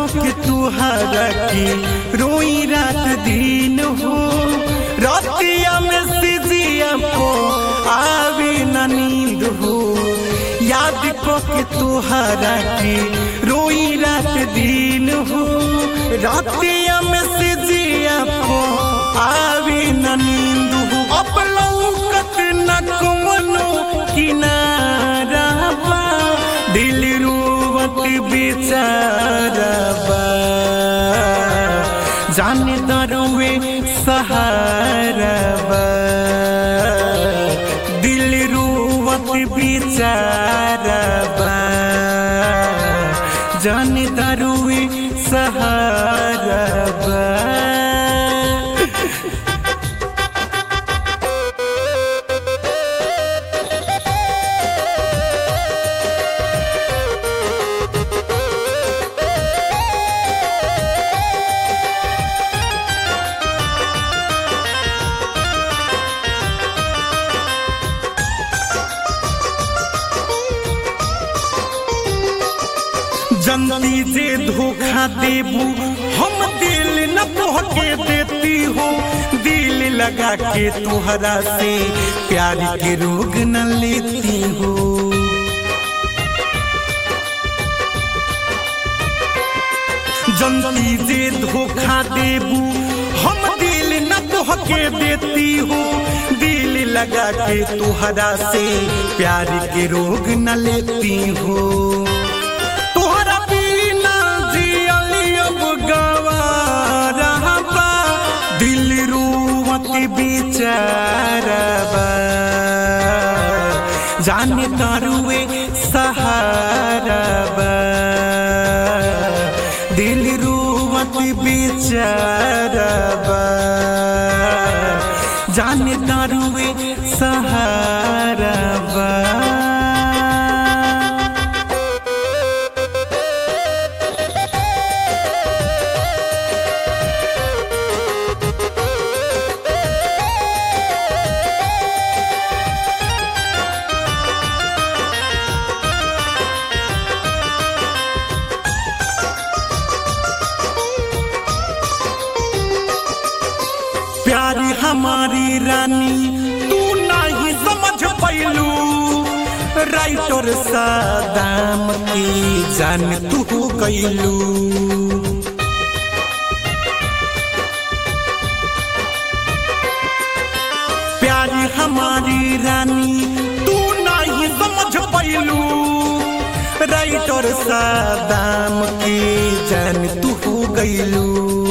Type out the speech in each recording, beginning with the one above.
के तुहरा के रोई रात दिन हो रातिया में सिजिया को आवे न नींद हो याद के तुहरा के रोई रात दिन हो रातिया में सिजिया को आवे न नींद हो अब लौकत न कोनो किनारा बा दिल रोवत बेचारा बा जाने दरुवे सहारा बा दिल रोवत बेचारा बा जाने दरुवे सहारा बा। जनती जे धोखा देबू हम दिल न तोहके देती हो दिल लगा के तुहरा से प्यार के रोग न लेती हो जनती जे धोखा देबू हम दिल न तोहके देती हो दिल लगा के तुहरा से प्यार के रोग न लेती हो दिल रोवत बेचारा बा जाने दरुवे सहारा बा दिल रोवत बेचारा बा जाने दरुवे सहारा बा। प्यार हमारी रानी तू नहीं समझ पैलू राइटर सादाम की जान तू कैलू प्यार हमारी रानी तू नहीं समझ पैलू राइटर सादाम की जान तू कैलू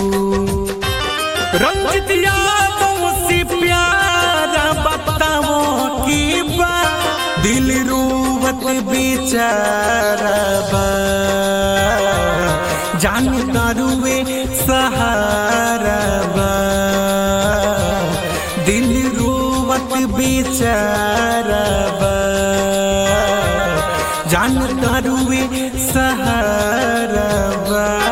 रंजित यादों से प्यारा बताओ की बा दिल रोवत बेचारा बा जान दरुवे सहारा बा दिल रोवत बेचारा बा जान दरुवे सहारा बा।